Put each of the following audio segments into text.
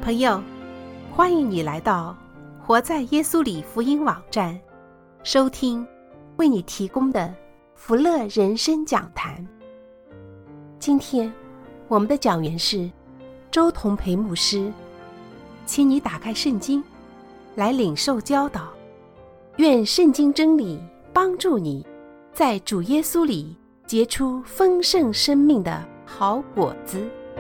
朋友，欢迎你来到活在耶稣里福音网站，收听为你提供的福乐人生讲坛。今天我们的讲员是周同培牧师，请你打开圣经来领受教导，愿圣经真理帮助你在主耶稣里结出丰盛生命的好果子。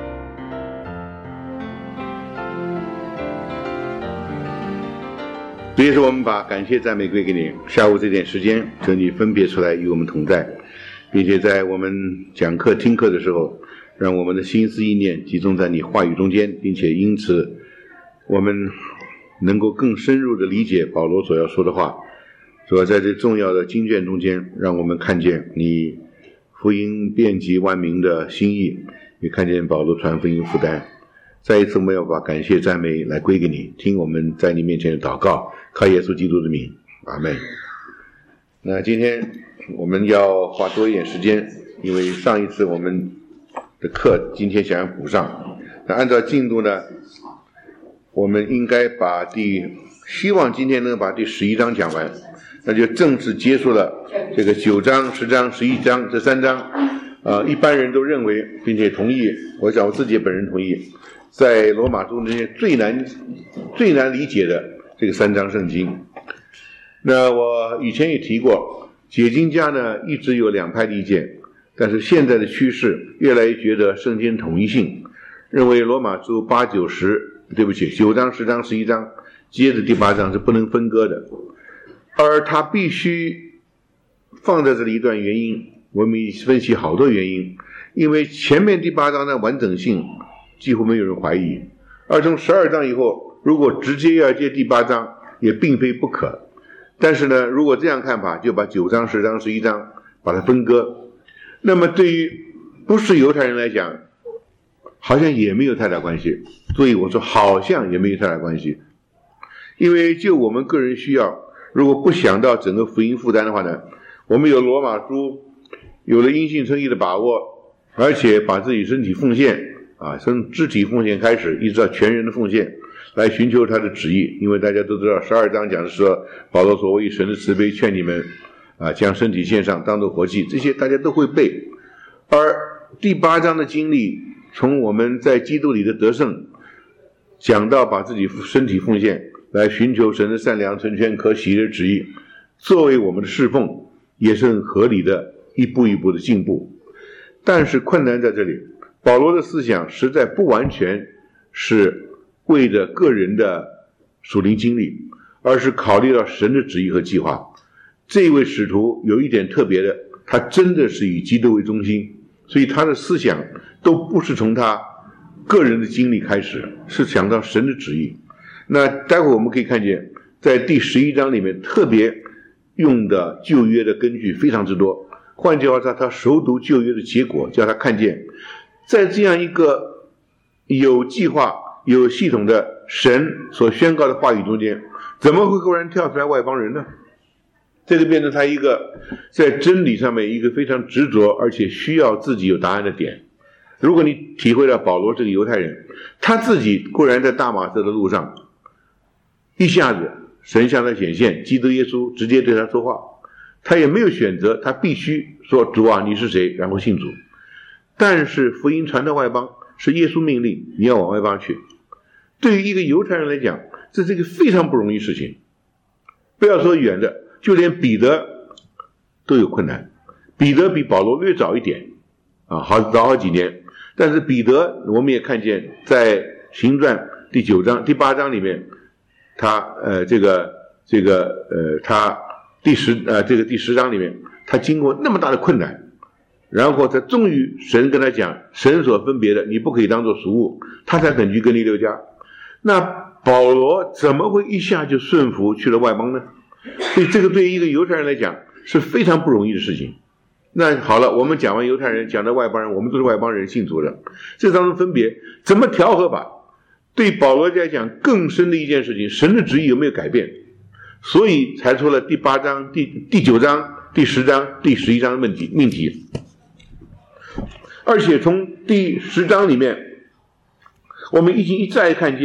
主耶稣，我们把感谢赞美归给你。下午这点时间，求你分别出来与我们同在，并且在我们讲课听课的时候，让我们的心思意念集中在你话语中间，并且因此我们能够更深入地理解保罗所要说的话。主要在这重要的经卷中间，让我们看见你福音遍及万民的心意，也看见保罗传福音负担。再一次，我们要把感谢赞美来归给你，听我们在你面前的祷告，靠耶稣基督的名，阿们。那今天我们要花多一点时间，因为上一次我们的课今天想要补上。那按照进度呢，我们应该希望今天能把第11章讲完，那就正式结束了这个9章、10章、11章这3章。一般人都认为并且同意，我想我自己本人同意，在罗马书那些最难理解的这个3章圣经。那我以前也提过，解经家呢一直有两派的意见，但是现在的趋势越来越觉得圣经统一性，认为罗马书8、9、9章、10章、11章接着第8章是不能分割的，而它必须放在这里一段原因，我们分析好多原因。因为前面第8章的完整性几乎没有人怀疑，而从12章以后，如果直接要接第8章也并非不可。但是呢，如果这样看法，就把9章、10章、11章把它分割，那么对于不是犹太人来讲，好像也没有太大关系。所以我说好像也没有太大关系，因为就我们个人需要，如果不想到整个福音负担的话呢，我们有罗马书，有了因信称义的把握，而且把自己身体奉献从肢体奉献开始，一直到全人的奉献，来寻求他的旨意。因为大家都知道12章讲的说，保罗说我以神的慈悲劝你们将身体献上当作活祭，这些大家都会背。而第8章的经历，从我们在基督里的得胜讲到把自己身体奉献，来寻求神的善良、纯全、可喜的旨意，作为我们的侍奉，也是很合理的一步一步的进步。但是困难在这里，保罗的思想实在不完全是为着个人的属灵经历，而是考虑到神的旨意和计划。这一位使徒有一点特别的，他真的是以基督为中心，所以他的思想都不是从他个人的经历开始，是想到神的旨意。那待会我们可以看见，在第11章里面特别用的旧约的根据非常之多。换句话说，他熟读旧约的结果，叫他看见在这样一个有计划有系统的神所宣告的话语中间，怎么会忽然跳出来外邦人呢？这就变成他一个在真理上面一个非常执着而且需要自己有答案的点。如果你体会到保罗这个犹太人，他自己固然在大马色的路上，一下子神向他显现，基督耶稣直接对他说话，他也没有选择，他必须说主啊你是谁，然后信主。但是福音传到外邦是耶稣命令，你要往外邦去。对于一个犹太人来讲，这是一个非常不容易事情。不要说远的，就连彼得都有困难。彼得比保罗略早一点早好几年，但是彼得我们也看见在行传第8章里面，他他第10章里面，他经过那么大的困难，然后他终于神跟他讲，神所分别的你不可以当作俗物，他才肯去哥尼流家。那保罗怎么会一下就顺服去了外邦呢？所以这个对于一个犹太人来讲是非常不容易的事情。那好了，我们讲完犹太人，讲到外邦人，我们都是外邦人信主的，这当中分别怎么调和吧？对保罗来讲更深的一件事情，神的旨意有没有改变？所以才出了第8章、第9章、第10章、第11章的命题。而且从第10章里面，我们已经一再看见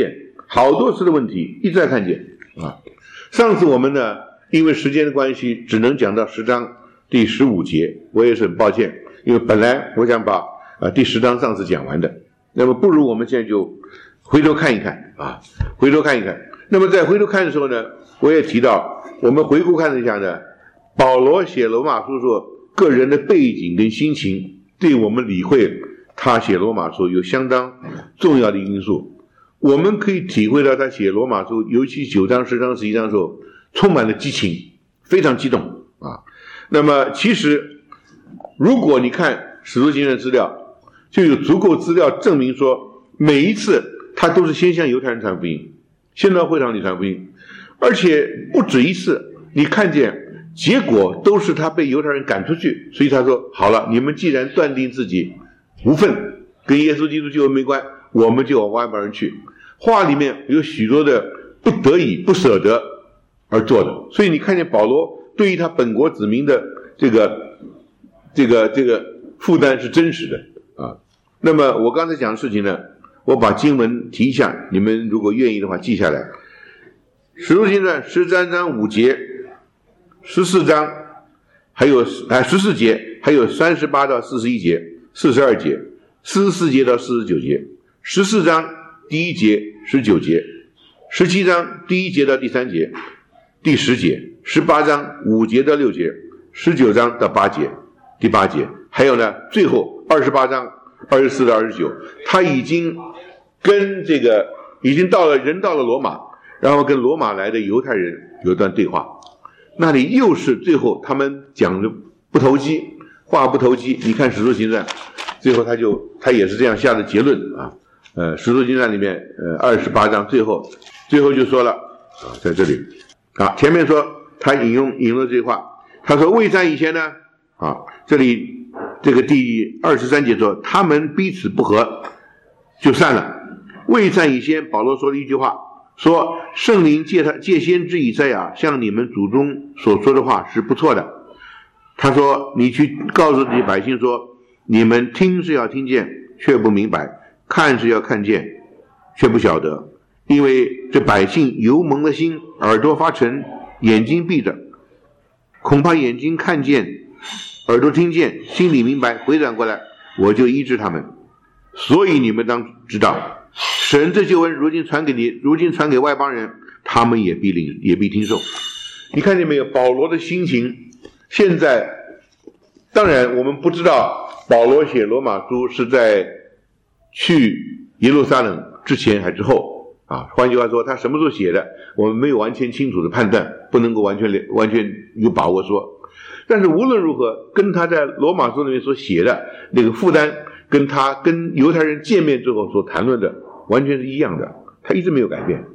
好多次的问题一再看见啊。上次我们呢，因为时间的关系，只能讲到10章第15节，我也是很抱歉，因为本来我想把第10章上次讲完的，那么不如我们现在就回头看一看啊，回头看一看。那么在回头看的时候呢，我也提到，我们回顾看一下呢，保罗写罗马书说，个人的背景跟心情，对我们理会他写罗马书有相当重要的因素。我们可以体会到他写罗马书，尤其9章、10章、11章的时候，充满了激情，非常激动啊。那么其实，如果你看使徒行传的资料，就有足够资料证明说，每一次他都是先向犹太人传福音，先到会堂里传福音，而且不止一次，你看见结果都是他被犹太人赶出去。所以他说，好了，你们既然断定自己无份，跟耶稣基督救恩没关，我们就往外邦人去。话里面有许多的不得已、不舍得而做的。所以你看见保罗对于他本国子民的这个负担是真实的啊。那么我刚才讲的事情呢，我把经文提一下，你们如果愿意的话记下来。使徒行传13章5节、14章还有14节，还有38到41节、42节、44节到49节、14章第1节、19节、17章第1节到第3节、第10节、18章5节到6节、19章到8节、第8节，还有呢最后28章24到29，他已经跟到了罗马，然后跟罗马来的犹太人有一段对话，那里又是最后他们讲的不投机，话不投机。你看使徒行传最后他也是这样下的结论啊。使徒行传里面28章最后就说了啊，在这里啊，前面说他引用这句话，他说未战以前呢啊，这里这个第23节说他们彼此不和就散了。未战以前，保罗说了一句话，说圣灵借先知以赛亚向你们祖宗所说的话是不错的。他说你去告诉这些百姓说，你们听是要听见却不明白，看是要看见却不晓得，因为这百姓油蒙了心，耳朵发沉，眼睛闭着，恐怕眼睛看见，耳朵听见，心里明白，回转过来，我就医治他们。所以你们当知道，神这救恩如今传给外邦人，他们也必听受。你看见没有？保罗的心情现在，当然我们不知道保罗写罗马书是在去耶路撒冷之前还是之后啊？换句话说，他什么时候写的，我们没有完全清楚的判断，不能够完全有把握说。但是无论如何，跟他在罗马书里面所写的那个负担，跟他跟犹太人见面之后所谈论的完全是一样的，他一直没有改变。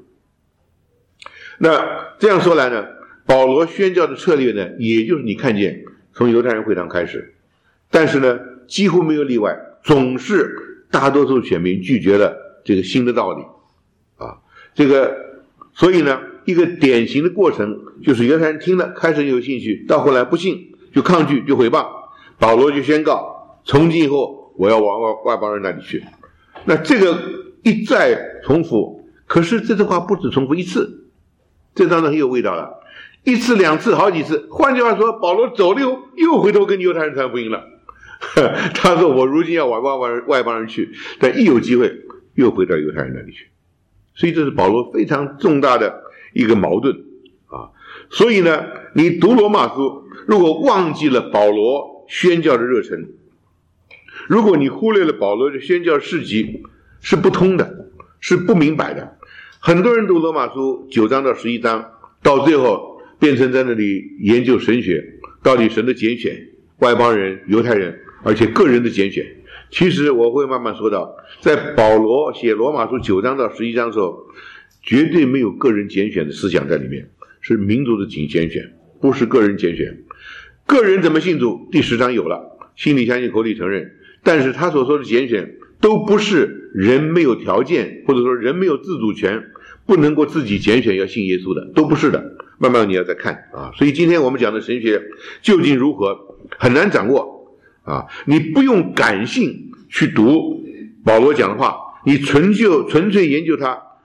那这样说来呢，保罗宣教的策略呢，也就是你看见从犹太人会堂开始，但是呢几乎没有例外，总是大多数选民拒绝了这个新的道理啊。所以呢一个典型的过程就是犹太人听了开始有兴趣，到后来不信，就抗拒，就毁谤，保罗就宣告从今以后我要往外邦人那里去。那这个一再重复，可是这句话不止重复一次，这当然很有味道了，一次两次好几次。换句话说，保罗走了以后又回头跟犹太人传福音了。他说我如今要往外邦人去，但一有机会又回到犹太人那里去。所以这是保罗非常重大的一个矛盾啊。所以呢，你读罗马书，如果忘记了保罗宣教的热忱，如果你忽略了保罗的宣教事迹，是不通的，是不明白的。很多人读罗马书9章到11章，到最后变成在那里研究神学，到底神的拣选，外邦人、犹太人，而且个人的拣选。其实我会慢慢说到，在保罗写罗马书9章到11章的时候，绝对没有个人拣选的思想在里面，是民族的拣选，不是个人拣选。个人怎么信主，第10章有了，心里相信，口里承认。但是他所说的拣选都不是人没有条件，或者说人没有自主权，不能够自己拣选要信耶稣的，都不是的。慢慢你要再看啊。所以今天我们讲的神学究竟如何，很难掌握啊。你不用感性去读保罗讲的话，你纯粹研究它，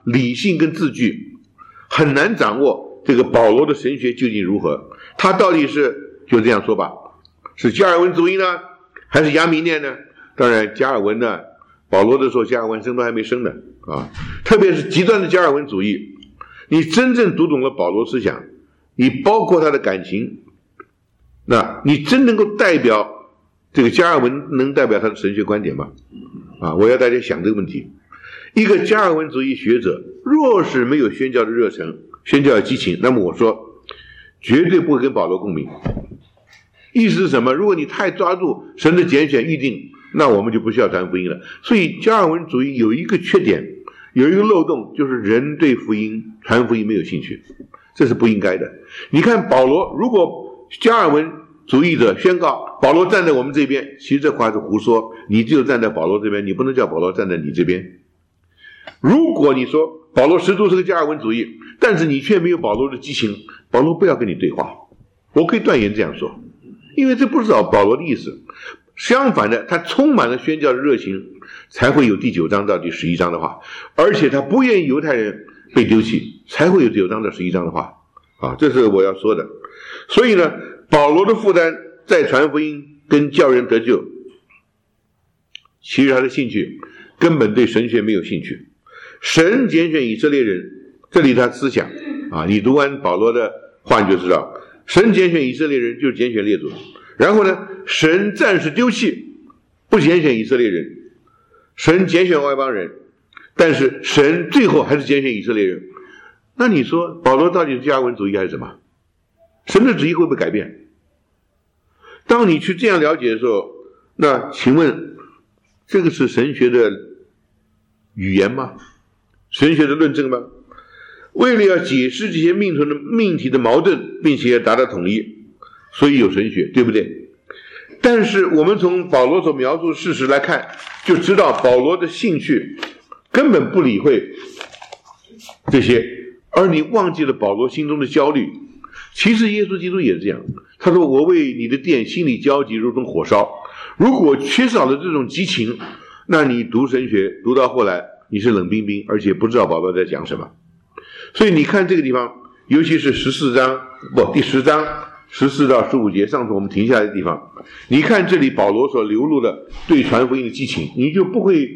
理性跟字句，很难掌握这个保罗的神学究竟如何。他到底是就这样说吧，是加尔文主义呢，还是亚米念呢？当然加尔文呢，保罗的时候加尔文生都还没生呢啊，特别是极端的加尔文主义，你真正读懂了保罗思想，你包括他的感情，那你真能够代表这个加尔文，能代表他的神学观点吗？啊，我要大家想这个问题。一个加尔文主义学者若是没有宣教的热忱，宣教的激情，那么我说绝对不会跟保罗共鸣。意思是什么？如果你太抓住神的拣选预定，那我们就不需要传福音了。所以加尔文主义有一个缺点，有一个漏洞，就是人对福音传福音没有兴趣，这是不应该的。你看保罗，如果加尔文主义者宣告保罗站在我们这边，其实这话是胡说，你只有站在保罗这边，你不能叫保罗站在你这边。如果你说保罗十足是个加尔文主义，但是你却没有保罗的激情，保罗不要跟你对话，我可以断言这样说，因为这不是保罗的意思。相反的，他充满了宣教的热情，才会有第9章到第11章的话，而且他不愿意犹太人被丢弃，才会有9章到11章的话啊，这是我要说的。所以呢，保罗的负担在传福音跟叫人得救，其实他的兴趣根本对神学没有兴趣。神拣选以色列人，这里他思想啊，你读完保罗的话你就知道，神拣选以色列人就是拣选列祖。然后呢，神暂时丢弃，不拣选以色列人，神拣选外邦人，但是神最后还是拣选以色列人。那你说保罗到底是加尔文主义还是什么？神的旨意会不会改变？当你去这样了解的时候，那请问这个是神学的语言吗？神学的论证吗？为了要解释这些命题的矛盾，并且达到统一，所以有神学，对不对？但是我们从保罗所描述的事实来看，就知道保罗的兴趣根本不理会这些，而你忘记了保罗心中的焦虑。其实耶稣基督也是这样，他说我为你的殿心里焦急如同火烧。如果缺少了这种激情，那你读神学读到后来你是冷冰冰，而且不知道保罗在讲什么。所以你看这个地方，尤其是第10章14到15节，上次我们停下来的地方，你看这里保罗所流露的对传福音的激情，你就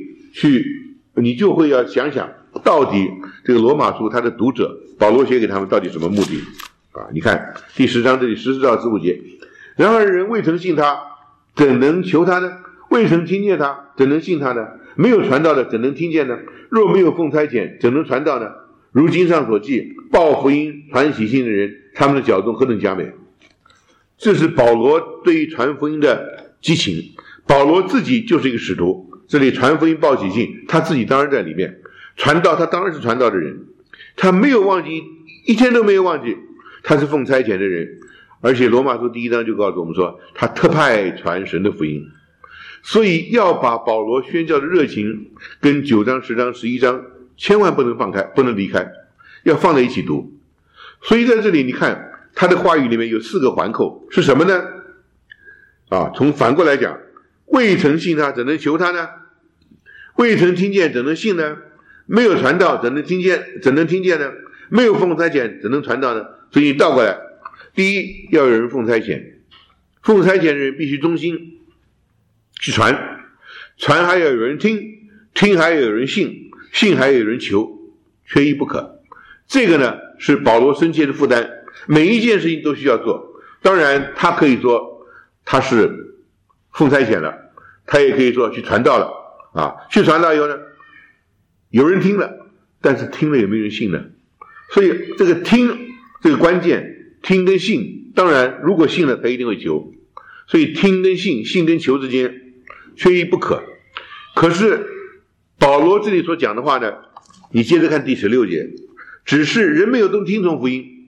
会要想想，到底这个罗马书他的读者保罗写给他们到底什么目的啊？你看第10章这里14到15节，然而人未曾信他，怎能求他呢？未曾听见他，怎能信他呢？没有传道的，怎能听见呢？若没有奉差遣，怎能传道呢？如经上所记，报福音传喜信的人，他们的脚中何等佳美。这是保罗对于传福音的激情。保罗自己就是一个使徒，这里传福音报喜信，他自己当然在里面。传道，他当然是传道的人，他没有忘记，一天都没有忘记他是奉差遣的人。而且罗马书第1章就告诉我们说，他特派传神的福音。所以要把保罗宣教的热情跟9章10章11章千万不能放开，不能离开，要放在一起读。所以在这里你看他的话语里面有4个环扣，是什么呢？从反过来讲，未曾信他，怎能求他呢？未曾听见，怎能信呢？没有传道，怎能听见呢？没有奉差遣，怎能传道呢？所以倒过来，第一要有人奉差遣，奉差遣的人必须忠心去传，传还要有人听，听还要有人信，信还要有人求，缺一不可。这个呢是保罗深切的负担，每一件事情都需要做。当然他可以说他是奉差遣了，他也可以说去传道了去传道以后呢，有人听了，但是听了有没有人信呢？所以这个听这个关键，听跟信，当然如果信了他一定会求，所以听跟信，信跟求之间缺一不可。可是保罗这里所讲的话呢，你接着看第16节，只是人没有都听从福音。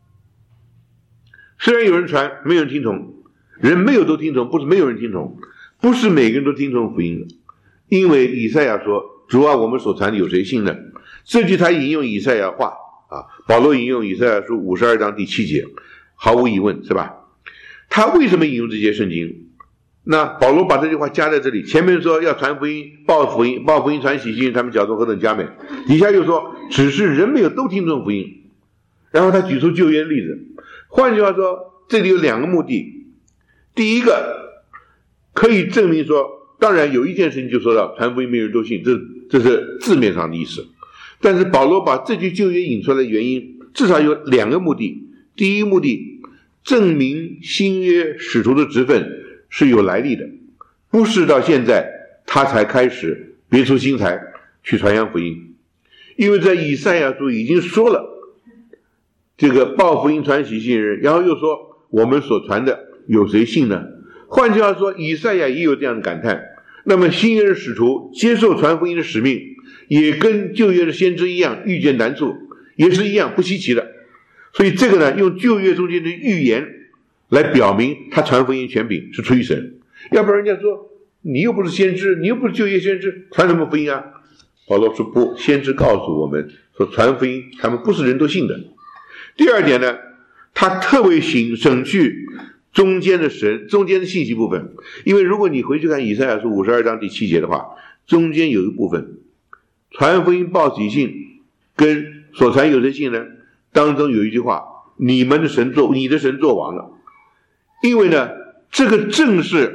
虽然有人传，没有人听从，人没有都听从，不是没有人听从，不是每个人都听从福音的。因为以赛亚说，主啊，我们所传的有谁信呢？这句他引用以赛亚话保罗引用以赛亚书52章第7节，毫无疑问是吧？他为什么引用这些圣经？ 那保罗把这句话加在这里，前面说要传福音、报福音、传喜信，他们脚中何等佳美，底下又说只是人没有都听从福音。然后他举出旧约的例子，换句话说，这里有两个目的。第一个可以证明说，当然有一件事情就说到传福音没人都信，这是字面上的意思。但是保罗把这句旧约引出来的原因至少有两个目的。第一个目的，证明新约使徒的职分是有来历的，不是到现在他才开始别出心裁去传扬福音。因为在以赛亚书已经说了这个报福音传喜信人，然后又说我们所传的有谁信呢？换句话说，以赛亚也有这样的感叹。那么新约的使徒接受传福音的使命，也跟旧约的先知一样，遇见难处也是一样，不稀奇的。所以这个呢，用旧约中间的预言来表明他传福音权柄是出于神。要不然人家说你又不是先知，你又不是旧约先知，传什么福音啊？保罗说不，先知告诉我们说传福音他们不是人都信的。第二点呢，他特别省去中间的信息部分。因为如果你回去看以赛亚书52章第7节的话，中间有一部分传福音报喜信跟所传有谁信呢，当中有一句话，你的神做王了。因为呢，这个正是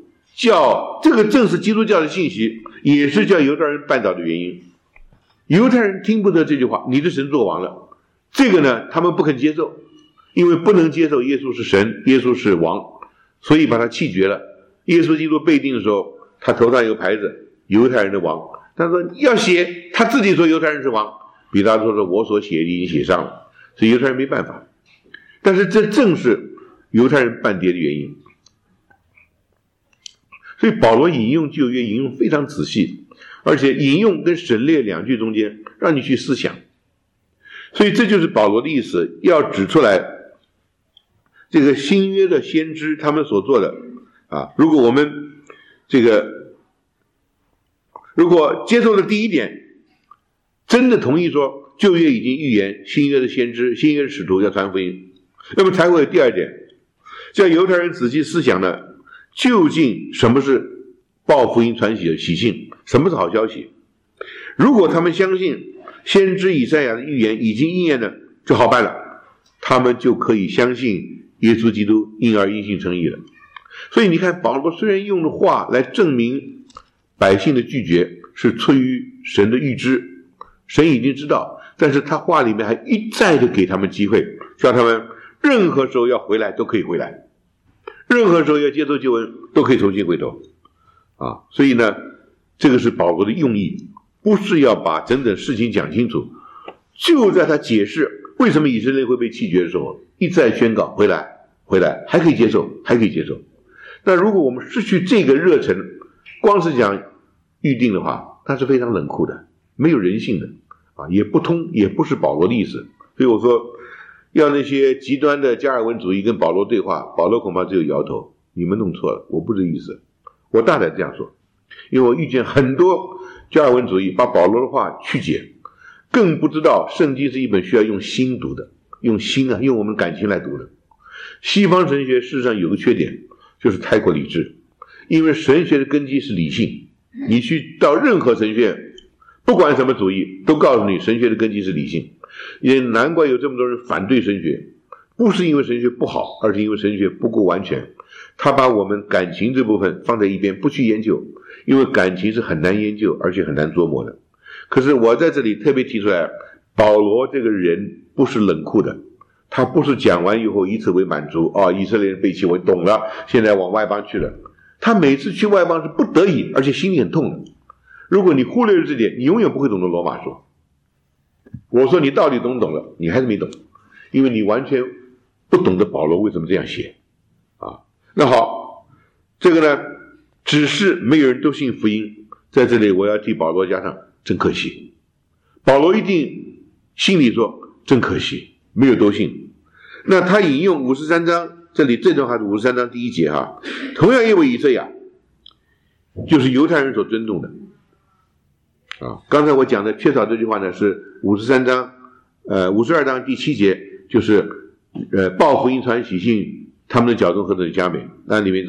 基督教的信息，也是叫犹太人绊倒的原因。犹太人听不得这句话，你的神做王了，这个呢他们不肯接受，因为不能接受耶稣是神，耶稣是王，所以把他弃绝了。耶稣基督被定的时候，他头上有牌子，犹太人的王，他说要写，他自己说犹太人是王，彼拉多说我所写的已经写上了，所以犹太人没办法。但是这正是犹太人半跌的原因。所以保罗引用旧约引用非常仔细，而且引用跟省略两句中间让你去思想。所以这就是保罗的意思，要指出来这个新约的先知他们所做的如果我们如果接受了第一点，真的同意说旧约已经预言新约的先知、新约的使徒要传福音，那么才会有第二点，叫犹太人仔细思想呢，究竟什么是报福音传喜信，什么是好消息。如果他们相信先知以赛亚的预言已经应验了，就好办了，他们就可以相信耶稣基督因而因信称义了。所以你看，保罗虽然用的话来证明百姓的拒绝是出于神的预知，神已经知道，但是他话里面还一再的给他们机会，叫他们任何时候要回来都可以回来，任何时候要接受救恩都可以重新回头所以呢，这个是保罗的用意，不是要把整整事情讲清楚，就在他解释为什么以色列会被弃绝的时候，一再宣告回来还可以接受。那如果我们失去这个热忱，光是讲预定的话，那是非常冷酷的，没有人性的也不通，也不是保罗的意思。所以我说要那些极端的加尔文主义跟保罗对话，保罗恐怕只有摇头，你们弄错了，我不是意思。我大胆这样说，因为我遇见很多加尔文主义把保罗的话曲解，更不知道圣经是一本需要用心读的，用心用我们感情来读的。西方神学事实上有个缺点，就是太过理智，因为神学的根基是理性，你去到任何神学，不管什么主义，都告诉你神学的根基是理性。也难怪有这么多人反对神学，不是因为神学不好，而是因为神学不够完全，他把我们感情这部分放在一边不去研究，因为感情是很难研究而且很难琢磨的。可是我在这里特别提出来，保罗这个人不是冷酷的，他不是讲完以后以此为满足以色列人背弃我懂了，现在往外邦去了。他每次去外邦是不得已，而且心里很痛的。如果你忽略了这点，你永远不会懂得罗马书。我说你到底懂不懂了，你还是没懂，因为你完全不懂得保罗为什么这样写那好，这个呢，只是没有人都信福音，在这里我要替保罗加上真可惜。保罗一定心里说真可惜，没有都信。那他引用53章，这里这段话是53章第1节同样因为以赛亚就是犹太人所尊重的刚才我讲的缺少这句话呢，是52章第7节，就是报福音传喜信，他们的脚中何等佳美。那里面说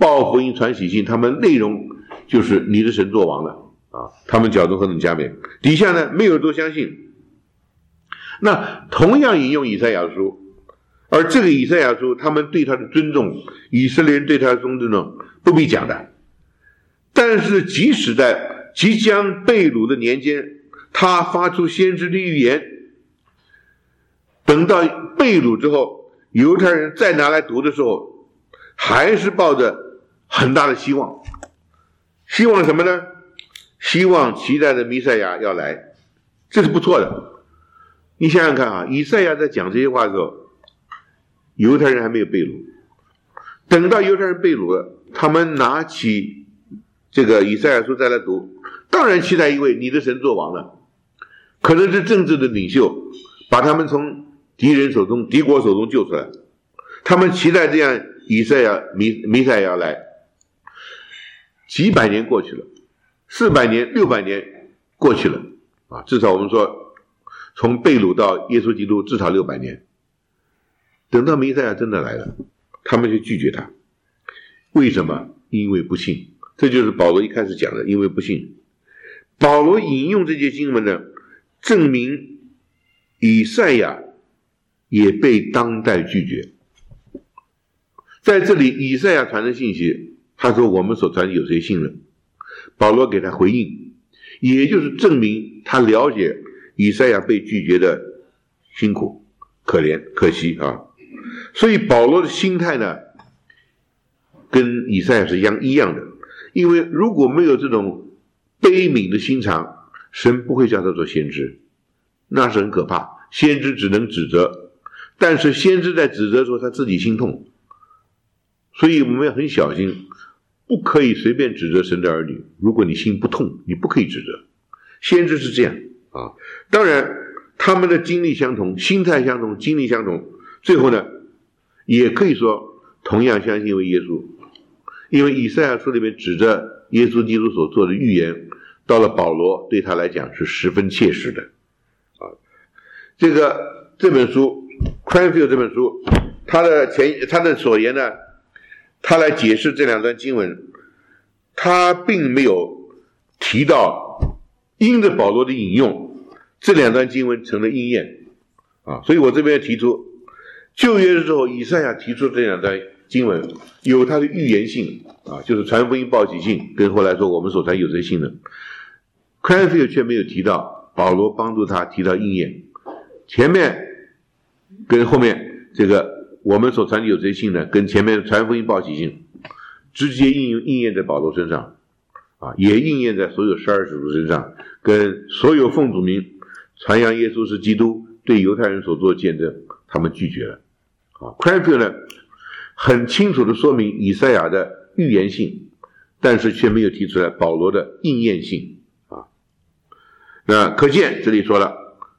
报福音传喜信，他们内容就是你的神作王了啊，他们脚中何等佳美。底下呢，没有人都相信。那同样引用以赛亚书，而这个以赛亚书，他们对他的尊重，以色列人对他的尊重不必讲的。但是即使在即将被掳的年间，他发出先知的预言，等到被掳之后，犹太人再拿来读的时候，还是抱着很大的希望。希望什么呢？希望期待的弥赛亚要来，这是不错的。你想想看啊，以赛亚在讲这些话的时候，犹太人还没有被掳。等到犹太人被掳了，他们拿起这个以赛亚书再来读，当然期待一位你的神作王了，可能是政治的领袖，把他们从敌人手中、敌国手中救出来。他们期待这样以赛亚弥赛亚来。几百年过去了，400年、600年过去了啊，至少我们说从被掳到耶稣基督至少600年。等到弥赛亚真的来了，他们就拒绝他。为什么？因为不信。这就是保罗一开始讲的，因为不信。保罗引用这些经文呢，证明以赛亚也被当代拒绝。在这里，以赛亚传的信息，他说我们所传的有谁信了？保罗给他回应，也就是证明他了解以赛亚被拒绝的辛苦、可怜、可惜啊。所以保罗的心态呢，跟以赛亚是一样的。因为如果没有这种悲悯的心肠，神不会叫他做先知，那是很可怕。先知只能指责，但是先知在指责的时候他自己心痛，所以我们要很小心，不可以随便指责神的儿女。如果你心不痛，你不可以指责。先知是这样啊，当然他们的经历相同，心态相同，经历相同，最后呢也可以说同样相信一位耶稣。因为以赛亚书里面指着耶稣基督所做的预言，到了保罗对他来讲是十分切实的啊。这本书 Cranfield 这本书，他的所言呢，他来解释这两段经文，他并没有提到因着保罗的引用，这两段经文成了应验啊。所以我这边提出，旧约的时候以赛亚提出这两段经文有它的预言性啊，就是传福音报喜信，跟后来说我们所传有谁信呢？ Cranfield 却没有提到保罗帮助他提到应验，前面跟后面这个我们所传的有谁信呢，跟前面传福音报喜信直接应验在保罗身上啊，也应验在所有12使徒身上，跟所有奉主名传扬耶稣是基督对犹太人所做的见证，他们拒绝了啊。Cranfield 呢很清楚地说明以赛亚的预言性，但是却没有提出来保罗的应验性啊。那可见这里说了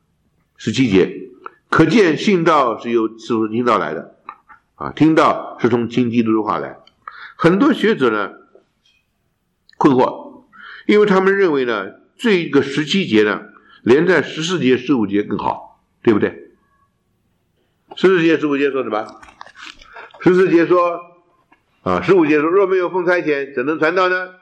17节，可见信道是从听道来的啊，听道是从听基督的话来。很多学者呢困惑，因为他们认为呢这个17节呢连在14节15节更好，对不对？14节15节说什么？14节说啊，15节说若没有奉差遣，怎能传道呢？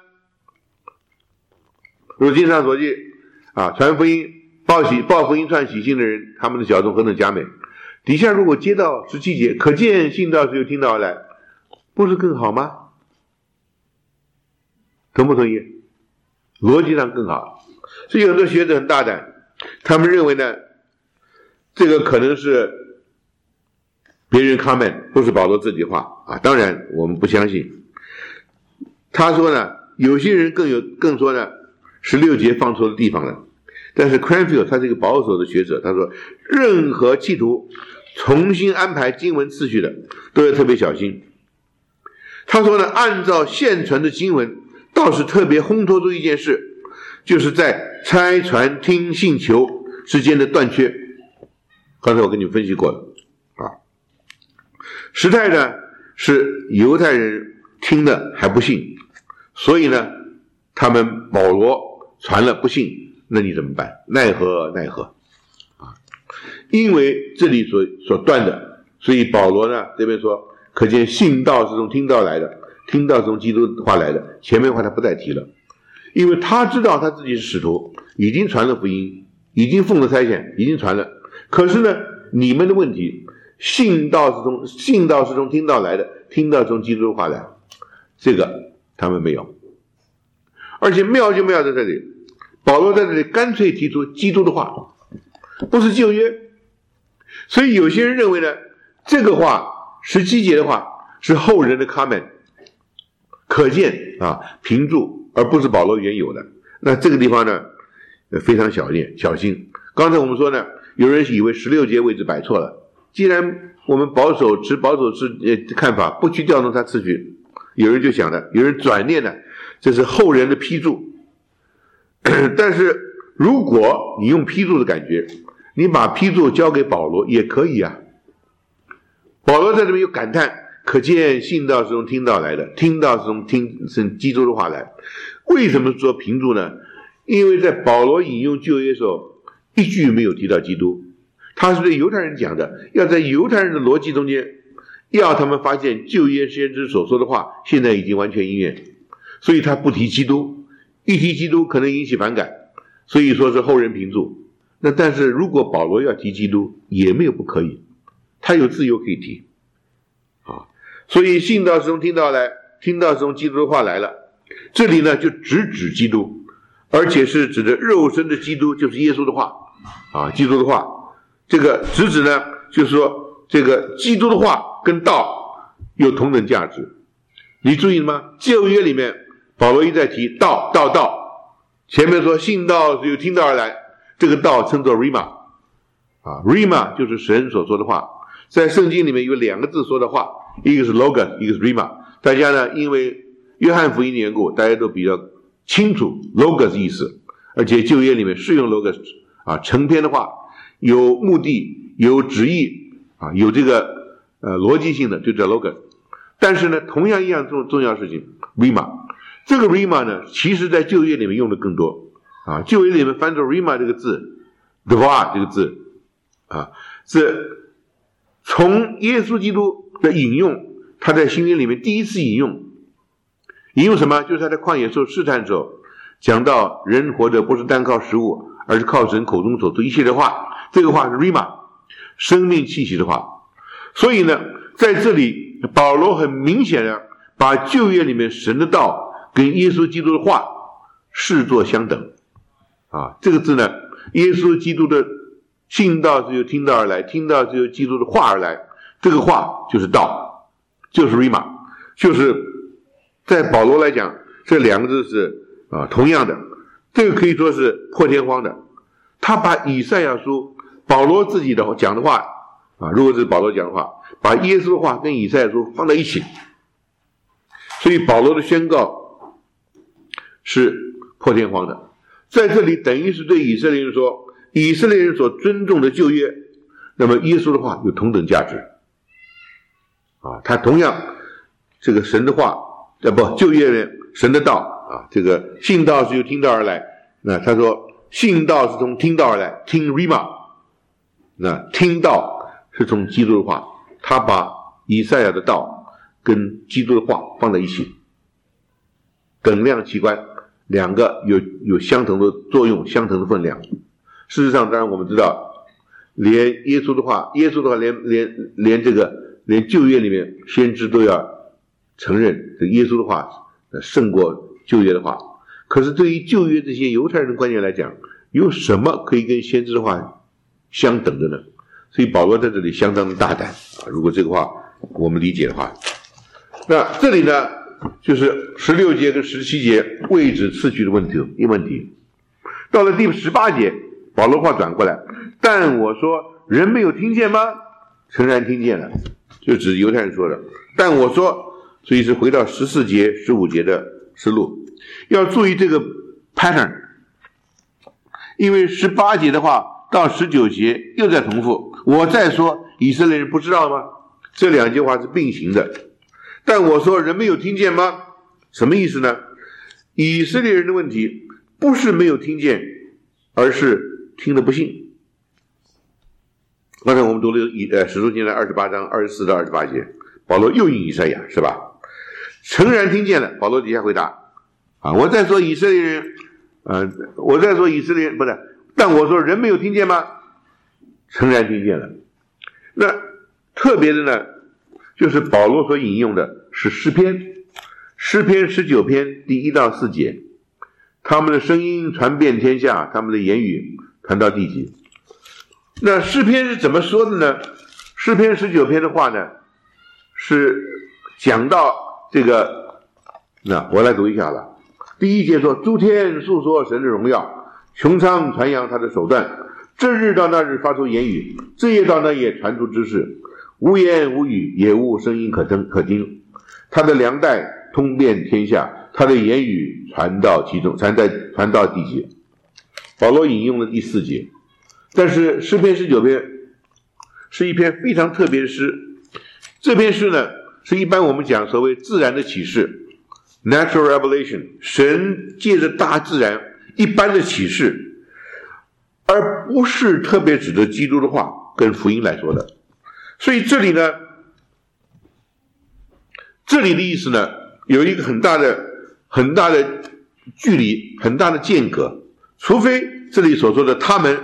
如经上所记啊，传福音报福音传喜信的人，他们的脚中何等佳美。底下如果接到17节，可见信道是由听道而来，不是更好吗？同不同意？逻辑上更好。所以很多学者很大胆，他们认为呢，这个可能是别人 comment， 不是保罗自己话啊。当然我们不相信。他说呢，有些人更说呢，16节放错的地方了。但是 Cranfield 他是一个保守的学者，他说任何企图重新安排经文次序的都要特别小心。他说呢，按照现存的经文倒是特别烘托出一件事，就是在差传听信求之间的断缺。刚才我跟你们分析过了啊。时态呢是犹太人听了还不信，所以呢他们保罗传了不信，那你怎么办？奈何啊！因为这里所断的，所以保罗呢这边说，可见信道是从听道来的， 听道是从基督的话来的，前面的话他不再提了，因为他知道他自己是使徒，已经传了福音，已经奉了差遣，已经传了。可是呢，你们的问题，信道是从听道来的，听道从基督的话来，这个他们没有。而且妙就妙在这里，保罗在这里干脆提出基督的话，不是旧约。所以有些人认为呢，这个话17节的话是后人的 comment， 可见评注，而不是保罗原有的。那这个地方呢非常小心。刚才我们说呢，有人以为16节位置摆错了，既然我们持保守看法，不去调动它次序，有人就想了，有人转念了，这是后人的批注。但是如果你用批注的感觉，你把批注交给保罗也可以啊。保罗在这边有感叹，可见信道是从听道来的，听道是从基督的话来。为什么说评注呢？因为在保罗引用旧约的时候，一句没有提到基督，他是对犹太人讲的，要在犹太人的逻辑中间，要他们发现旧约先知所说的话现在已经完全应验，所以他不提基督，一提基督可能引起反感，所以说是后人评注。那但是如果保罗要提基督，也没有不可以，他有自由可以提所以信道是从听道来，听道是从基督的话来了。这里呢就直指基督，而且是指的肉身的基督，就是耶稣的话基督的话。这个直指呢就是说，这个基督的话跟道有同等价值。你注意了吗？旧约里面保罗一再提道，前面说信道是由听道而来，这个道称作 Rhema，Rhema 就是神所说的话。在圣经里面有2个字说的话，一个是 Logos， 一个是 Rhema。大家呢因为约翰福音的缘故，大家都比较清楚 Logos 意思，而且旧约里面是用 Logos 成篇的话，有目的，有旨意有这个逻辑性的，就叫 Logos。但是呢，同样一样重要事情 Rhema， 这个 Rhema 呢，其实在旧约里面用的更多旧约里面翻作 Rhema 这个字 Dvar 这个字是从耶稣基督的引用，他在新约里面第一次引用什么？就是他在旷野受试探的时候，讲到人活着不是单靠食物，而是靠神口中所说一切的话。这个话是 Rhema， 生命气息的话。所以呢，在这里保罗很明显的把旧约里面神的道跟耶稣基督的话视作相等这个字呢，耶稣基督的信道是由听道而来，听道是由基督的话而来，这个话就是道，就是 Rhema， 就是在保罗来讲，这2个字是同样的。这个可以说是破天荒的。他把以赛亚书保罗自己的讲的话如果是保罗讲的话，把耶稣的话跟以赛亚书放在一起，所以保罗的宣告是破天荒的。在这里等于是对以色列人说，以色列人所尊重的旧约，那么耶稣的话有同等价值他同样这个神的话旧约人神的道这个信道是由听道而来，那他说信道是从听道而来，听 Rhema， 那听道是从基督的话，他把以赛亚的道跟基督的话放在一起，等量齐观，2个有相同的作用，相同的分量。事实上当然我们知道，连耶稣的话连旧约里面先知都要承认这耶稣的话胜过旧约的话。可是对于旧约这些犹太人的观念来讲，有什么可以跟先知的话相等的呢？所以保罗在这里相当的大胆如果这个话我们理解的话。那这里呢就是16节跟17节位置次序的问题。到了第18节，保罗话转过来，但我说人没有听见吗？诚然听见了，就指犹太人说的。但我说，所以是回到14节15节的思路，要注意这个 pattern， 因为18节的话到19节又在重复。我再说以色列人不知道吗？这2句话是并行的。但我说人没有听见吗？什么意思呢？以色列人的问题不是没有听见，而是听了不信。刚才我们读了使徒行传28章24到28节，保罗又引以赛亚，是吧？ 诚然听见了。保罗底下回答我在说以色列人不是，但我说人没有听见吗？诚然听见了。那特别的呢，就是保罗所引用的是诗篇19篇第1到4节，他们的声音传遍天下，他们的言语传到地极。那诗篇是怎么说的呢？诗篇19篇的话呢，是讲到这个，那我来读一下了。第1节说，诸天述说神的荣耀，穹苍传扬他的手段，这日到那日发出言语，这夜到那夜传出知识，无言无语，也无声音可听。他的粮袋通遍天下，他的言语传到其中，传到地极。保罗引用了第4节。但是诗篇19篇是一篇非常特别的诗，这篇诗呢是一般我们讲所谓自然的启示 natural revelation， 神借着大自然一般的启示，而不是特别指的基督的话跟福音来说的。所以这里的意思呢有一个很大的距离，很大的间隔，除非这里所说的他们，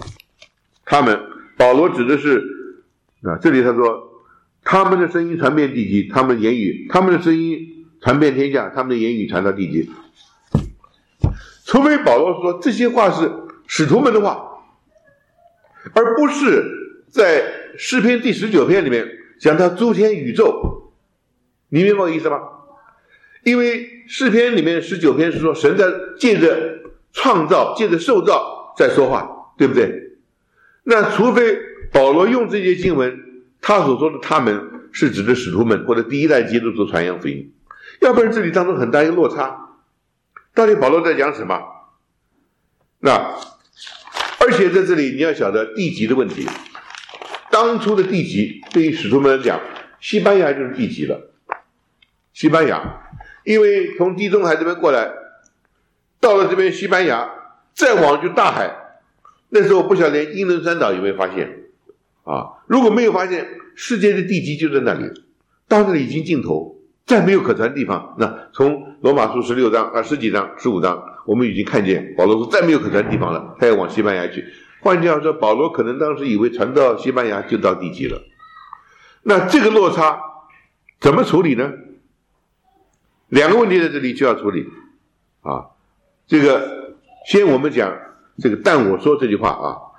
保罗指的是这里他说他们的声音传遍地极，他们的声音传遍天下，他们的言语传到地极。除非保罗说这些话是使徒们的话，而不是在诗篇第19篇里面讲到诸天宇宙，你明白我意思吗？因为诗篇里面19篇是说神在借着创造，借着受造在说话，对不对？那除非保罗用这些经文，他所说的他们是指的使徒们或者第一代基督徒传扬福音，要不然这里当中很大一个落差，到底保罗在讲什么？那而且在这里你要晓得地级的问题，当初的地级对于使徒们来讲，西班牙就是地级了。西班牙因为从地中海这边过来，到了这边西班牙，再往就大海。那时候不晓得连英伦三岛有没有发现如果没有发现，世界的地级就在那里，到那里已经尽头，再没有可传地方。那从罗马书16章10几章15章我们已经看见保罗说再没有可传地方了，他要往西班牙去。换句话说，保罗可能当时以为传到西班牙就到地级了。那这个落差怎么处理呢？两个问题在这里就要处理这个先我们讲这个但我说这句话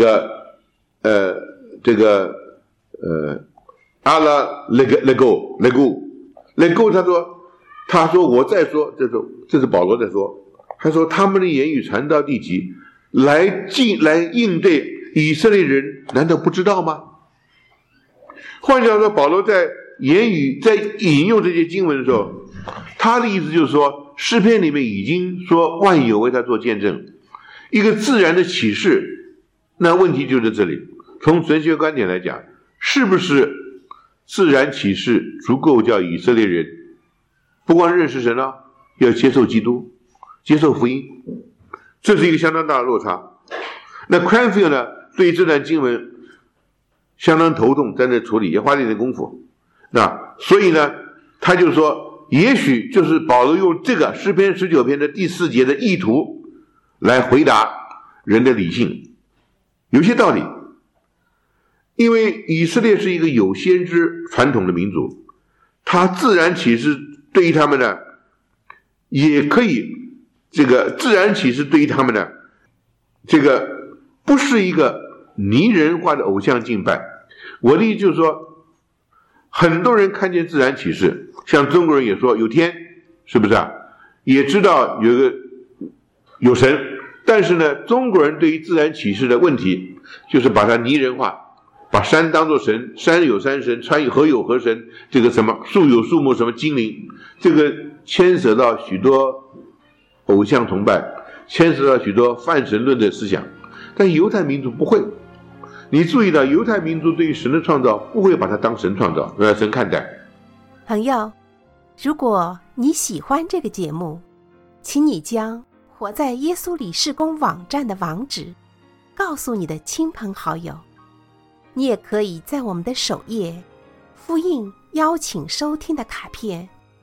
阿拉勒够他说我在说，这是保罗在说，他说他们的言语传到地极，来应对以色列人，难道不知道吗？换句话说，保罗在引用这些经文的时候，他的意思就是说，诗篇里面已经说万有为他做见证，一个自然的启示。那问题就在这里，从神学观点来讲，是不是自然启示足够叫以色列人不光认识神要接受基督，接受福音？这是一个相当大的落差。那 Cranfield 呢，对于这段经文相当头痛，在那处理也花了一点功夫。那所以呢，他就说也许就是保罗用这个诗篇19篇的第4节的意图来回答人的理性，有些道理。因为以色列是一个有先知传统的民族，他自然启示对于他们呢也可以，这个自然启示对于他们呢，这个不是一个拟人化的偶像敬拜。我的意思就是说，很多人看见自然启示，像中国人也说有天，是不是也知道有神，但是呢，中国人对于自然启示的问题就是把它拟人化，把山当作神，山有山神，河有河神，这个什么树有树木，什么精灵，这个牵涉到许多偶像崇拜，牵涉到许多泛神论的思想。但犹太民族不会，你注意到犹太民族对于神的创造不会把它当神创造，神看待。 朋友，如果你喜欢这个节目，请你将活在耶稣里事工网站的网址告诉你的亲朋好友。你也可以在我们的首页复印邀请收听的卡片，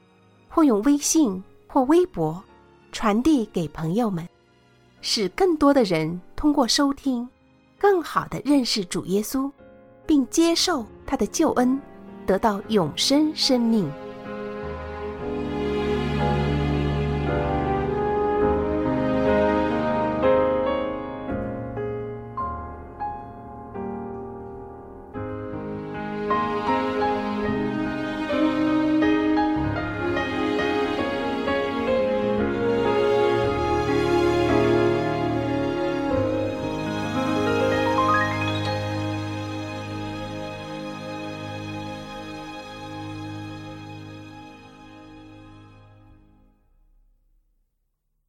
或用微信或微博传递给朋友们，使更多的人通过收听更好地认识主耶稣，并接受他的救恩，得到永生生命。